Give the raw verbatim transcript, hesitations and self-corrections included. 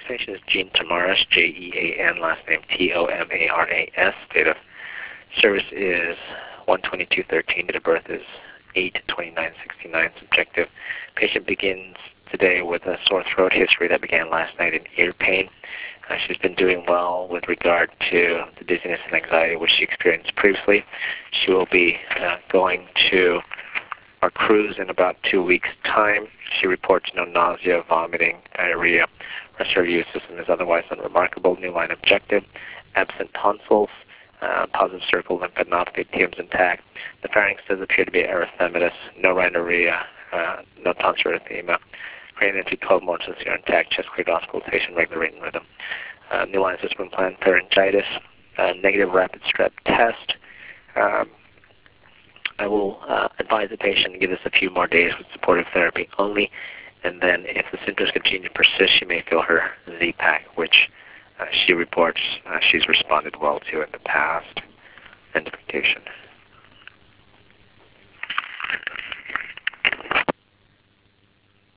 Next patient is Jean Tomaras, J E A N, last name T O M A R A S. Date of service is one twenty-two thirteen. Date of birth is eight twenty-nine sixty-nine. Subjective. Patient begins today with a sore throat history that began last night in ear pain. Uh, she's been doing well with regard to the dizziness and anxiety which she experienced previously. She will be uh, going to our cruise in about two weeks' time. She reports no nausea, vomiting, diarrhea. Rest of her immune system is otherwise unremarkable. New line objective. Absent tonsils. Uh, positive cervical lymphadenopathy. T M is intact. The pharynx does appear to be erythematous. No rhinorrhea. Uh, no tonsil erythema. Cranial entry twelve more since you're intact. Chest cleared auscultation. Regular rate and rhythm. Uh, new line system implant pharyngitis. Uh, negative rapid strep test. Um, I will uh, advise the patient to give this a few more days with supportive therapy only, and then if the symptoms continue to persist, she may fill her Z-Pak, which uh, she reports uh, she's responded well to in the past. End of dictation.